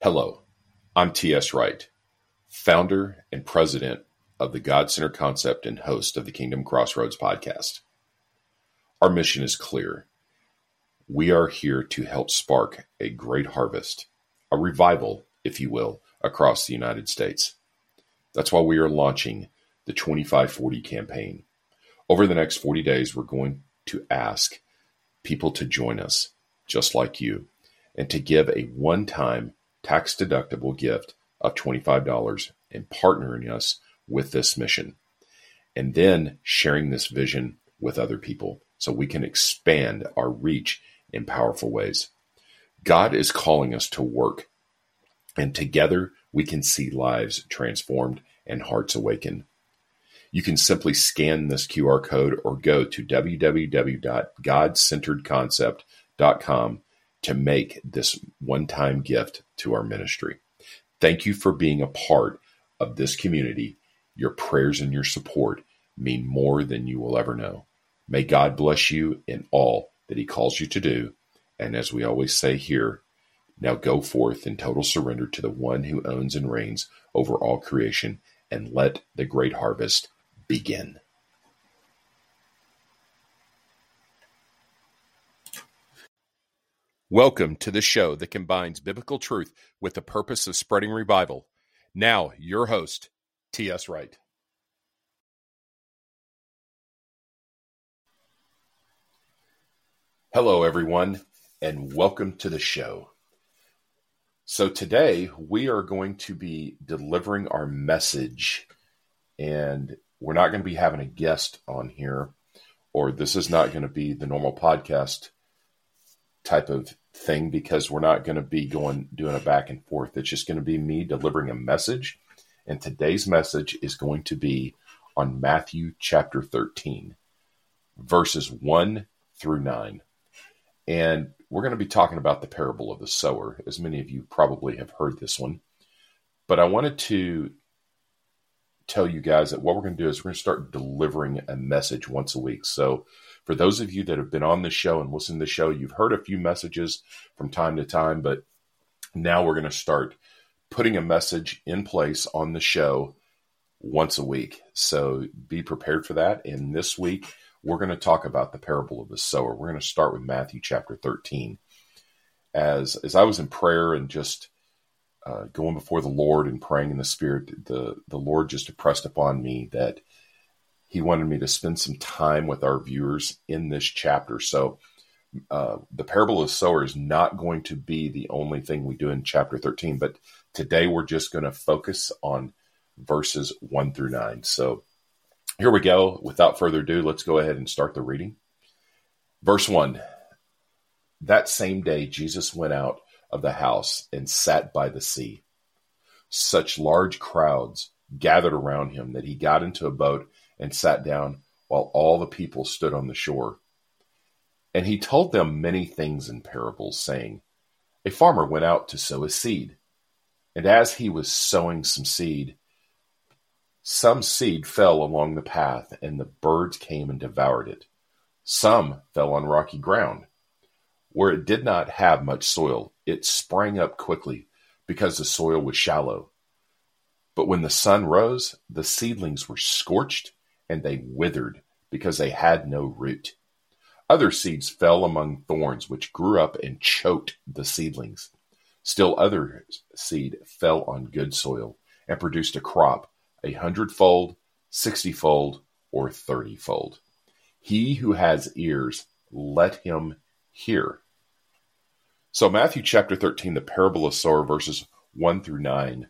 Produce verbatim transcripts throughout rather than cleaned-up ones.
Hello, I'm T S Wright, founder and president of the God-Centered Concept and host of the Kingdom Crossroads podcast. Our mission is clear. We are here to help spark a great harvest, a revival, if you will, across the United States. That's why we are launching the twenty-five forty campaign. Over the next forty days, we're going to ask people to join us, just like you, and to give a one-time tax-deductible gift of twenty-five dollars and partnering us with this mission. And then sharing this vision with other people so we can expand our reach in powerful ways. God is calling us to work, and together we can see lives transformed and hearts awakened. You can simply scan this Q R code or go to w w w dot god centered concept dot com to make this one-time gift to our ministry. Thank you for being a part of this community. Your prayers and your support mean more than you will ever know. May God bless you in all that He calls you to do. And as we always say here, now go forth in total surrender to the one who owns and reigns over all creation, and let the great harvest begin. Welcome to the show that combines biblical truth with the purpose of spreading revival. Now, your host, T S Wright. Hello, everyone, and welcome to the show. So today, we are going to be delivering our message, and we're not going to be having a guest on here, or this is not going to be the normal podcast type of thing, because we're not going to be going doing a back and forth. It's just going to be me delivering a message, and today's message is going to be on Matthew chapter thirteen, verses one through nine. And we're going to be talking about the parable of the sower, as many of you probably have heard this one. But I wanted to tell you guys that what we're going to do is we're going to start delivering a message once a week. So for those of you that have been on the show and listened to the show, you've heard a few messages from time to time, but now we're going to start putting a message in place on the show once a week. So be prepared for that. And this week, we're going to talk about the parable of the sower. We're going to start with Matthew chapter thirteen. As, as I was in prayer and just uh, going before the Lord and praying in the Spirit, the, the Lord just impressed upon me that He wanted me to spend some time with our viewers in this chapter. So uh, the parable of the sower is not going to be the only thing we do in chapter thirteen, but today we're just going to focus on verses one through nine. So here we go. Without further ado, let's go ahead and start the reading. Verse one, that same day Jesus went out of the house and sat by the sea. Such large crowds gathered around him that he got into a boat and sat down while all the people stood on the shore. And he told them many things in parables, saying, a farmer went out to sow his seed. And as he was sowing some seed, some seed fell along the path, and the birds came and devoured it. Some fell on rocky ground, where it did not have much soil. It sprang up quickly, because the soil was shallow. But when the sun rose, the seedlings were scorched, and they withered, because they had no root. Other seeds fell among thorns, which grew up and choked the seedlings. Still other seed fell on good soil, and produced a crop, a hundredfold, sixtyfold, or thirtyfold. He who has ears, let him hear. So Matthew chapter thirteen, the parable of sower, verses one through nine.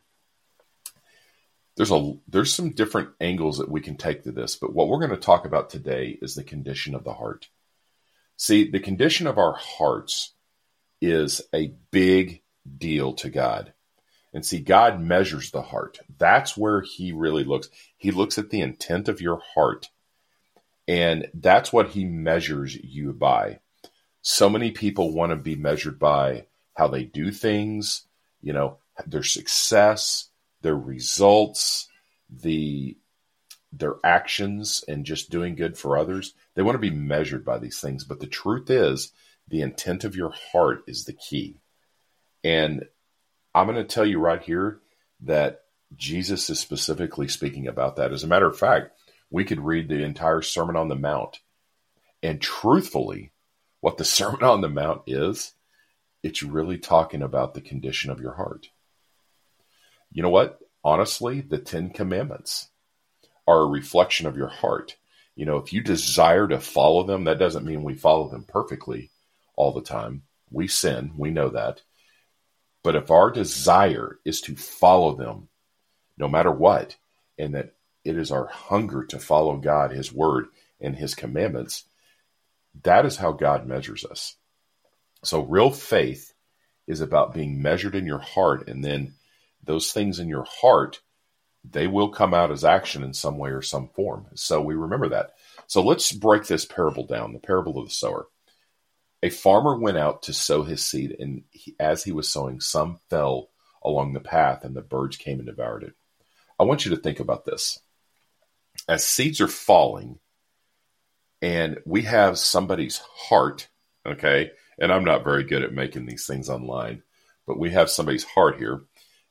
There's a there's some different angles that we can take to this, but what we're going to talk about today is the condition of the heart. See, the condition of our hearts is a big deal to God. And see, God measures the heart. That's where He really looks. He looks at the intent of your heart, and that's what He measures you by. So many people want to be measured by how they do things, you know, their success, their results, the their actions, and just doing good for others. They want to be measured by these things. But the truth is, the intent of your heart is the key. And I'm going to tell you right here that Jesus is specifically speaking about that. As a matter of fact, we could read the entire Sermon on the Mount. And truthfully, what the Sermon on the Mount is, it's really talking about the condition of your heart. You know what? Honestly, the Ten Commandments are a reflection of your heart. You know, if you desire to follow them, that doesn't mean we follow them perfectly all the time. We sin, we know that. But if our desire is to follow them, no matter what, and that it is our hunger to follow God, His Word, and His commandments, that is how God measures us. So real faith is about being measured in your heart, and then those things in your heart, they will come out as action in some way or some form. So we remember that. So let's break this parable down, the parable of the sower. A farmer went out to sow his seed, and he, as he was sowing, some fell along the path, and the birds came and devoured it. I want you to think about this. As seeds are falling, and we have somebody's heart, okay, and I'm not very good at making these things online, but we have somebody's heart here.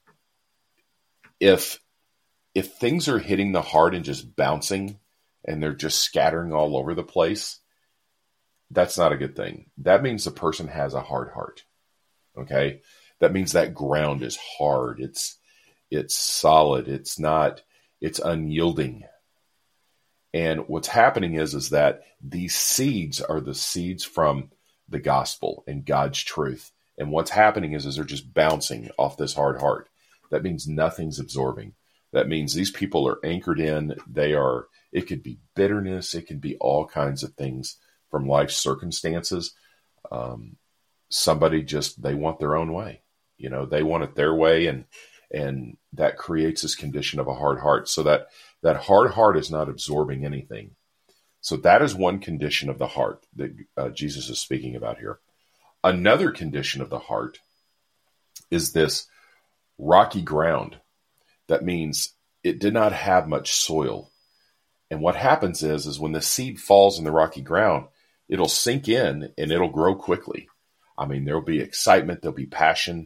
If if things are hitting the heart and just bouncing, and they're just scattering all over the place, that's not a good thing. That means the person has a hard heart. Okay? That means that ground is hard. It's it's solid. It's not, it's unyielding. And what's happening is, is that these seeds are the seeds from the gospel and God's truth. And what's happening is, is they're just bouncing off this hard heart. That means nothing's absorbing. That means these people are anchored in. They are, it could be bitterness. It could be all kinds of things from life's circumstances. Um, somebody just, they want their own way. You know, they want it their way. And, and that creates this condition of a hard heart. So that, that hard heart is not absorbing anything. So that is one condition of the heart that uh, Jesus is speaking about here. Another condition of the heart is this rocky ground. That means it did not have much soil. And what happens is, is when the seed falls in the rocky ground, it'll sink in and it'll grow quickly. I mean, there'll be excitement, there'll be passion.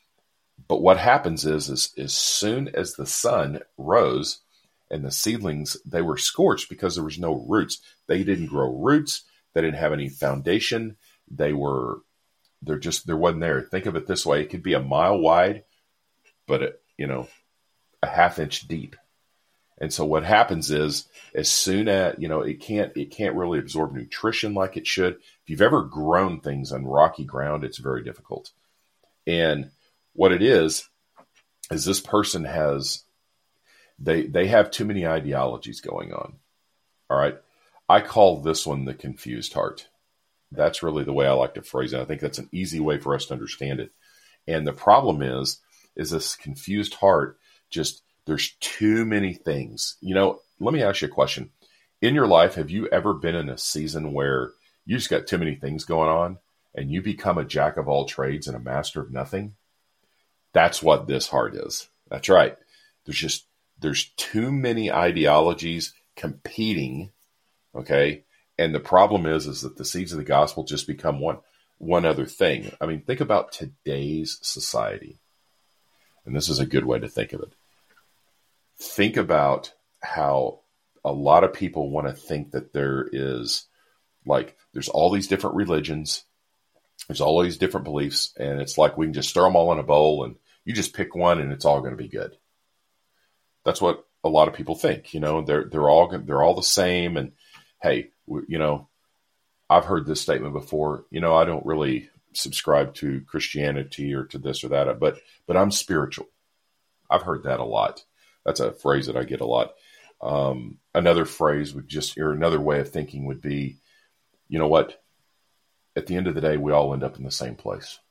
But what happens is, is as soon as the sun rose and the seedlings, they were scorched because there was no roots. They didn't grow roots. They didn't have any foundation. They were, they're just, there wasn't there. Think of it this way. It could be a mile wide, but it, you know, a half inch deep. And so what happens is, as soon as, you know, it can't, it can't really absorb nutrition like it should. If you've ever grown things on rocky ground, it's very difficult. And what it is, is this person has, they, they have too many ideologies going on. All right. I call this one the confused heart. That's really the way I like to phrase it. I think that's an easy way for us to understand it. And the problem is, is this confused heart, just, there's too many things. You know, let me ask you a question. In your life, have you ever been in a season where you just got too many things going on and you become a jack of all trades and a master of nothing? That's what this heart is. That's right. There's just, there's too many ideologies competing. Okay. And the problem is, is that the seeds of the gospel just become one, one other thing. I mean, think about today's society. And this is a good way to think of it. Think about how a lot of people want to think that there is, like, there's all these different religions, there's all these different beliefs, and it's like we can just stir them all in a bowl and you just pick one and it's all going to be good. That's what a lot of people think. You know, they're they're all they're all the same. And hey, you know, I've heard this statement before. You know, I don't really subscribe to Christianity or to this or that, but but I'm spiritual. I've heard that a lot. That's a phrase that I get a lot. Um, another phrase would just, or another way of thinking would be, you know what? At the end of the day, we all end up in the same place.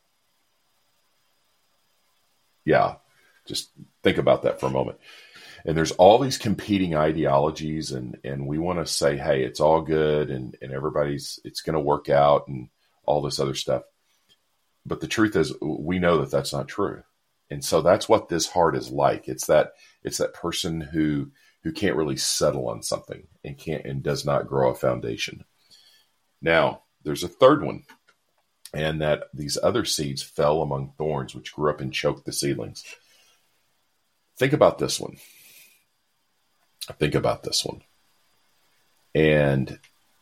Yeah, just think about that for a moment. And there's all these competing ideologies, and, and we want to say, hey, it's all good, and, and everybody's, it's going to work out, and all this other stuff. But the truth is, we know that that's not true. And so that's what this heart is like. It's that, it's that person who, who can't really settle on something and can't, and does not grow a foundation. Now, there's a third one. and that these other seeds fell among thorns, which grew up and choked the seedlings. Think about this one. Think about this one. And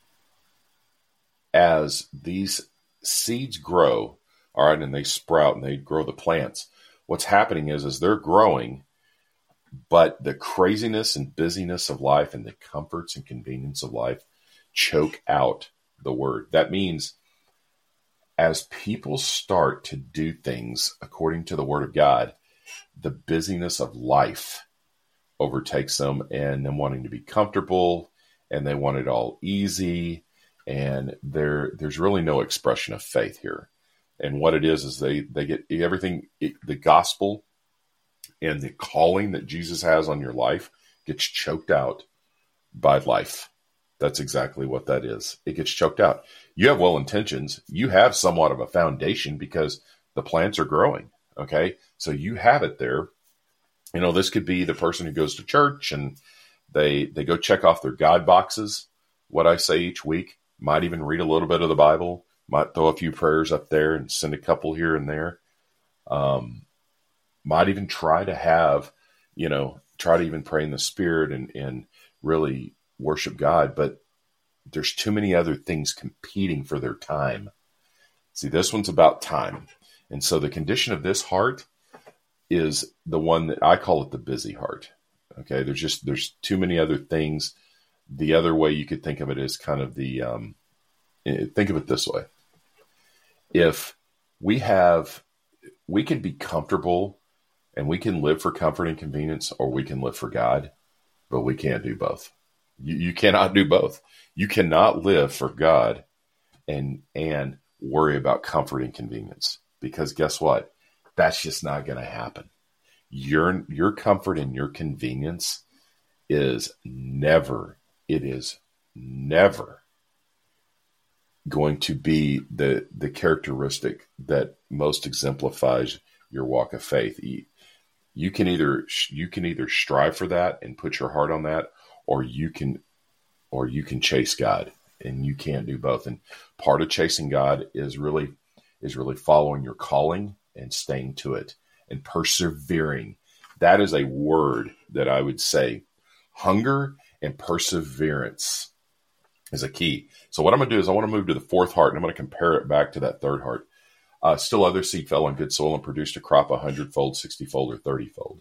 as these seeds grow, all right, and they sprout and they grow the plants, what's happening is, is they're growing, but the craziness and busyness of life and the comforts and convenience of life choke out the word. That means as people start to do things according to the word of God, the busyness of life overtakes them, and them wanting to be comfortable, and they want it all easy. And there, there's really no expression of faith here. And what it is, is they, they get everything, it, the gospel and the calling that Jesus has on your life gets choked out by life. That's exactly what that is. It gets choked out. You have well intentions. You have somewhat of a foundation because the plants are growing. Okay. So you have it there. You know, this could be the person who goes to church and they, they go check off their God boxes. What I say each week, might even read a little bit of the Bible, might throw a few prayers up there and send a couple here and there. Um, might even try to have, you know, try to even pray in the Spirit and, and really worship God. But there's too many other things competing for their time. See, this one's about time. And so the condition of this heart is the one that I call it the busy heart. Okay. There's just, there's too many other things. The other way you could think of it is kind of the, um, think of it this way. If we have, we can be comfortable and we can live for comfort and convenience, or we can live for God, but we can't do both. You, you cannot do both. You cannot live for God and, and worry about comfort and convenience, because guess what? That's just not going to happen. Your, your comfort and your convenience is never, it is never going to be the, the characteristic that most exemplifies your walk of faith. You, you can either, you can either strive for that and put your heart on that, or you can, or you can chase God, and you can't do both. And part of chasing God is really, is really following your calling and staying to it and persevering. That is a word that I would say hunger and perseverance is a key. So what I'm going to do is I want to move to the fourth heart, and I'm going to compare it back to that third heart. Uh, still other seed fell on good soil and produced a crop a hundredfold, sixty-fold, or thirty-fold.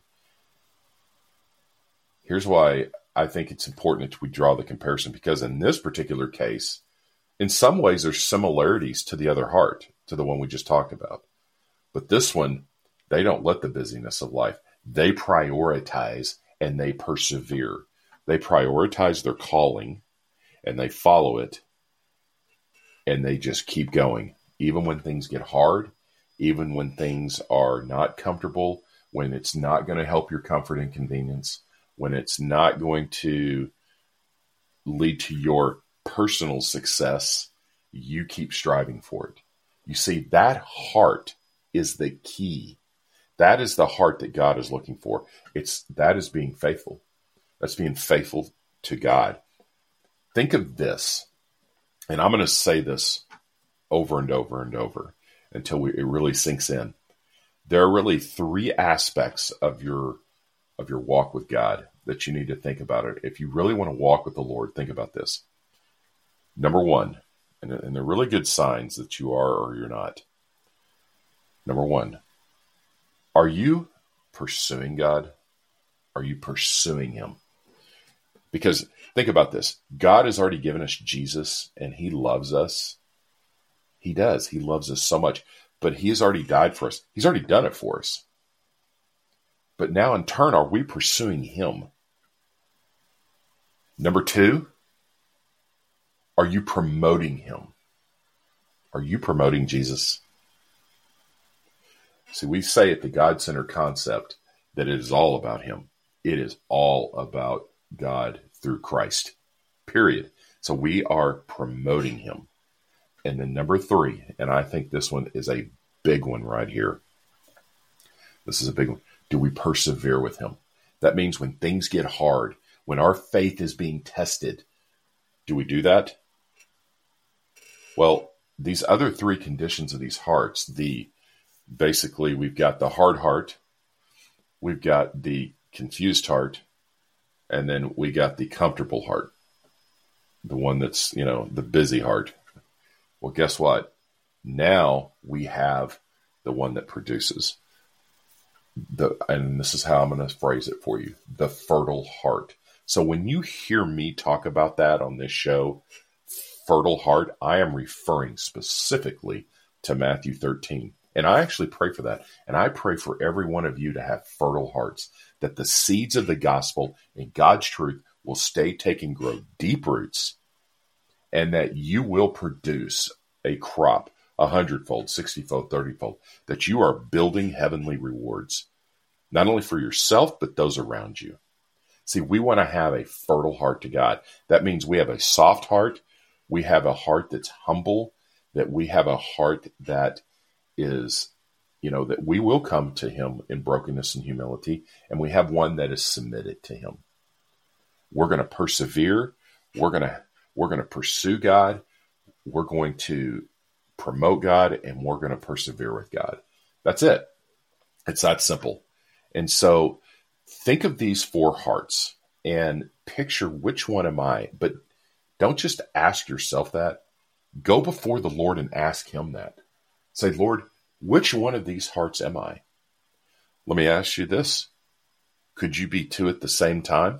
Here's why I think it's important that we draw the comparison, because in this particular case, in some ways, there's similarities to the other heart, to the one we just talked about. But this one, they don't let the busyness of life. They prioritize and they persevere. They prioritize their calling and they follow it, and they just keep going. Even when things get hard, even when things are not comfortable, when it's not going to help your comfort and convenience, when it's not going to lead to your personal success, you keep striving for it. You see, that heart is the key. That is the heart that God is looking for. It's that is being faithful. That's being faithful to God. Think of this, and I'm going to say this over and over and over until we, it really sinks in. There are really three aspects of your of your walk with God that you need to think about it. If you really want to walk with the Lord, think about this. Number one, and, and they're really good signs that you are or you're not. Number one, are you pursuing God? Are you pursuing Him? Because think about this. God has already given us Jesus, and He loves us. He does. He loves us so much. But He has already died for us. He's already done it for us. But now in turn, are we pursuing Him? Number two, are you promoting Him? Are you promoting Jesus? See, we say at the God-centered concept that it is all about Him. It is all about God through Christ, period. So we are promoting Him. And then number three, and I think this one is a big one right here. This is a big one. Do we persevere with Him? That means when things get hard, when our faith is being tested, do we do that? Well, these other three conditions of these hearts, the basically we've got the hard heart, we've got the confused heart, and then we got the comfortable heart, the one that's, you know, the busy heart. Well, guess what? Now we have the one that produces the, and this is how I'm going to phrase it for you, the fertile heart. So when you hear me talk about that on this show, fertile heart, I am referring specifically to Matthew thirteen. And I actually pray for that. And I pray for every one of you to have fertile hearts, that the seeds of the gospel and God's truth will stay, take, and grow deep roots, and that you will produce a crop, a hundredfold, sixtyfold, thirtyfold, that you are building heavenly rewards, not only for yourself, but those around you. See, we want to have a fertile heart to God. That means we have a soft heart. We have a heart that's humble, that we have a heart that is, you know, that we will come to him in brokenness and humility, and we have one that is submitted to him. We're going to persevere. We're going to, we're going to pursue God. We're going to promote God, and we're going to persevere with God. That's it. It's that simple. And so think of these four hearts and picture, which one am I? But don't just ask yourself that. Go before the Lord and ask him that. Say, Lord, which one of these hearts am I? Let me ask you this. Could you be two at the same time?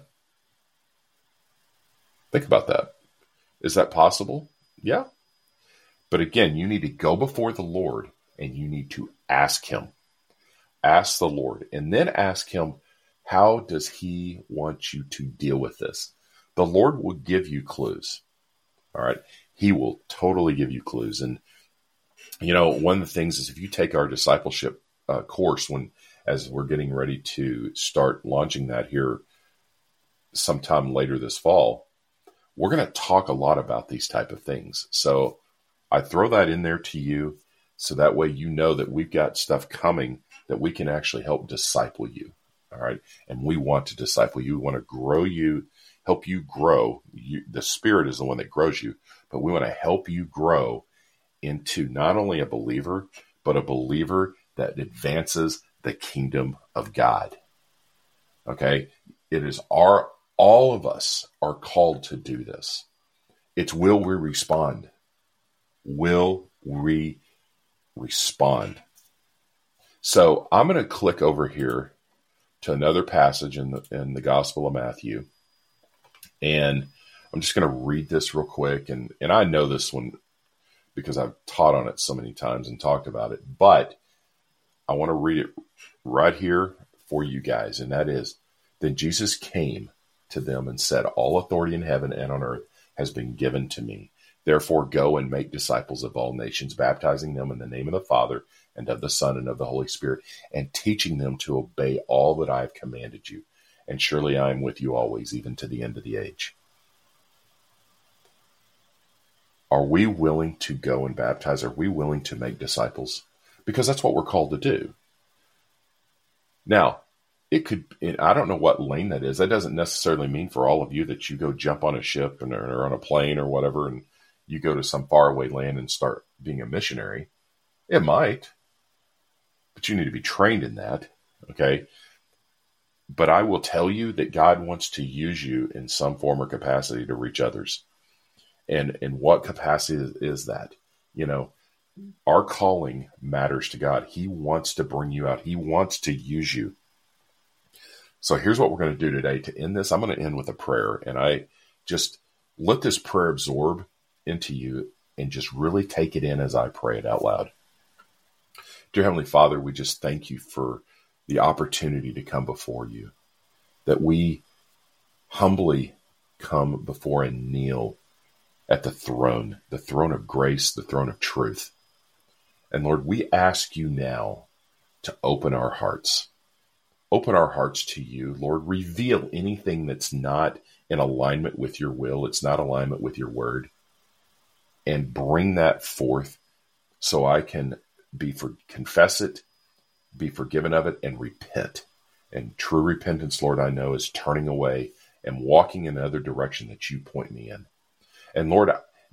Think about that. Is that possible? Yeah. But again, you need to go before the Lord and you need to ask him. Ask the Lord, and then ask him, how does he want you to deal with this? The Lord will give you clues. All right. He will totally give you clues. And, you know, one of the things is, if you take our discipleship uh, course, when, as we're getting ready to start launching that here sometime later this fall, we're going to talk a lot about these type of things. So I throw that in there to you, so that way you know that we've got stuff coming that we can actually help disciple you. All right. And we want to disciple you. We want to grow you, help you grow. You, the Spirit is the one that grows you, but we want to help you grow into not only a believer, but a believer that advances the kingdom of God. Okay. It is our, all of us are called to do this. It's, will we respond? Will we respond? So I'm going to click over here to another passage in the, in the Gospel of Matthew. And I'm just going to read this real quick. And, and I know this one because I've taught on it so many times and talked about it. But I want to read it right here for you guys. And that is, then Jesus came to them and said, all authority in heaven and on earth has been given to me. Therefore, go and make disciples of all nations, baptizing them in the name of the Father and of the Son and of the Holy Spirit, and teaching them to obey all that I have commanded you. And surely I am with you always, even to the end of the age. Are we willing to go and baptize? Are we willing to make disciples? Because that's what we're called to do. Now, it could, I don't know what lane that is. That doesn't necessarily mean for all of you that you go jump on a ship and, or on a plane or whatever, and you go to some faraway land and start being a missionary. It might, but you need to be trained in that. Okay. But I will tell you that God wants to use you in some form or capacity to reach others. And in what capacity is that? You know, our calling matters to God. He wants to bring you out. He wants to use you. So here's what we're going to do today to end this. I'm going to end with a prayer, and I just let this prayer absorb into you and just really take it in as I pray it out loud. Dear Heavenly Father, we just thank you for the opportunity to come before you, that we humbly come before and kneel at the throne, the throne of grace, the throne of truth. And Lord, we ask you now to open our hearts, open our hearts to you. Lord, reveal anything that's not in alignment with your will. It's not alignment with your word. And bring that forth so I can be for confess it, be forgiven of it, and repent. And true repentance, Lord, I know is turning away and walking in another direction that you point me in. And Lord,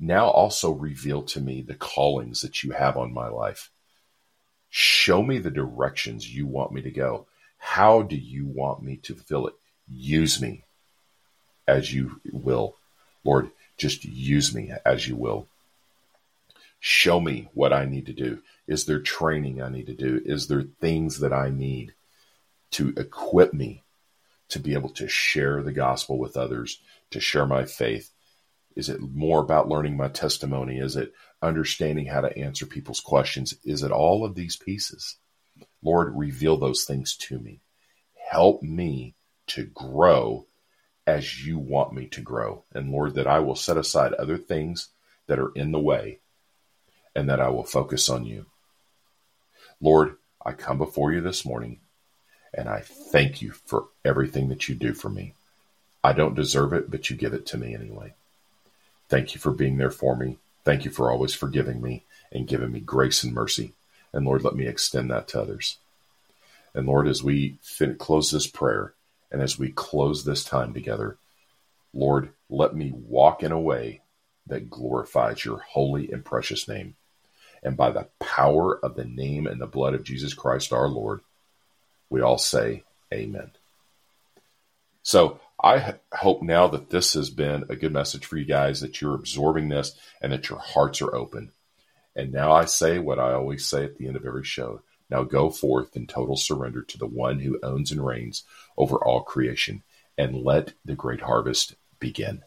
now also reveal to me the callings that you have on my life. Show me the directions you want me to go. How do you want me to fulfill it? Use me as you will. Lord, just use me as you will. Show me what I need to do. Is there training I need to do? Is there things that I need to equip me to be able to share the gospel with others, to share my faith? Is it more about learning my testimony? Is it understanding how to answer people's questions? Is it all of these pieces? Lord, reveal those things to me. Help me to grow as you want me to grow. And Lord, that I will set aside other things that are in the way and that I will focus on you. Lord, I come before you this morning and I thank you for everything that you do for me. I don't deserve it, but you give it to me anyway. Thank you for being there for me. Thank you for always forgiving me and giving me grace and mercy. And Lord, let me extend that to others. And Lord, as we fin- close this prayer and as we close this time together, Lord, let me walk in a way that glorifies your holy and precious name. And by the power of the name and the blood of Jesus Christ, our Lord, we all say amen. So I hope now that this has been a good message for you guys, that you're absorbing this and that your hearts are open. And now I say what I always say at the end of every show. Now go forth in total surrender to the one who owns and reigns over all creation, and let the great harvest begin.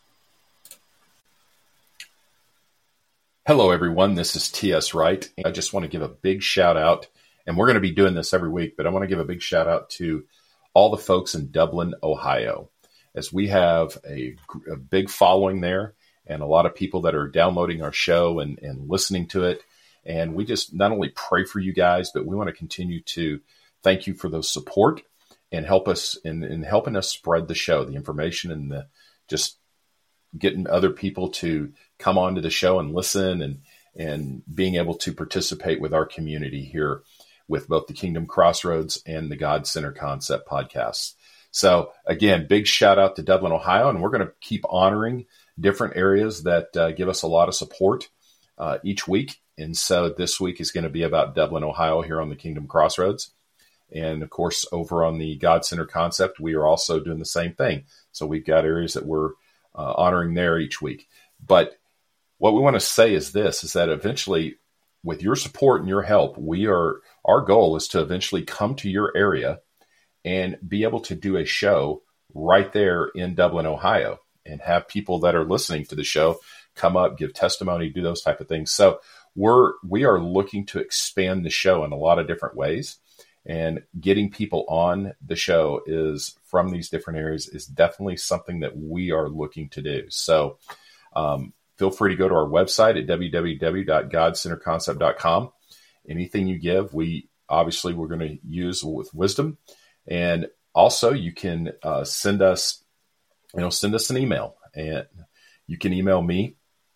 Hello, everyone. This is T S Wright. I just want to give a big shout out, and we're going to be doing this every week, but I want to give a big shout out to all the folks in Dublin, Ohio, as we have a, a big following there and a lot of people that are downloading our show and, and listening to it. And we just not only pray for you guys, but we want to continue to thank you for the support and help us in, in helping us spread the show, the information, and the just getting other people to come onto the show and listen, and, and being able to participate with our community here with both the Kingdom Crossroads and the God Center Concept podcasts. So again, big shout out to Dublin, Ohio, and we're going to keep honoring different areas that uh, give us a lot of support uh, each week. And so this week is going to be about Dublin, Ohio, here on the Kingdom Crossroads. And of course, over on the God Center Concept, we are also doing the same thing. So we've got areas that we're uh, honoring there each week. But what we want to say is this, is that eventually, with your support and your help, we are, our goal is to eventually come to your area and be able to do a show right there in Dublin, Ohio, and have people that are listening to the show come up, give testimony, do those type of things. So we're, we are looking to expand the show in a lot of different ways, and getting people on the show is from these different areas is definitely something that we are looking to do. So, um, feel free to go to our website at w w w dot god center concept dot com. Anything you give, we obviously we're going to use with wisdom. And also you can uh, send us, you know, send us an email, and you can email me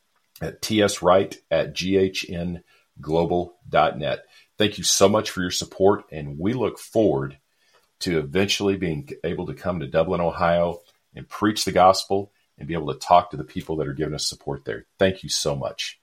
at t s wright at g h n global dot net. Thank you so much for your support, and we look forward to eventually being able to come to Dublin, Ohio, and preach the gospel and be able to talk to the people that are giving us support there. Thank you so much.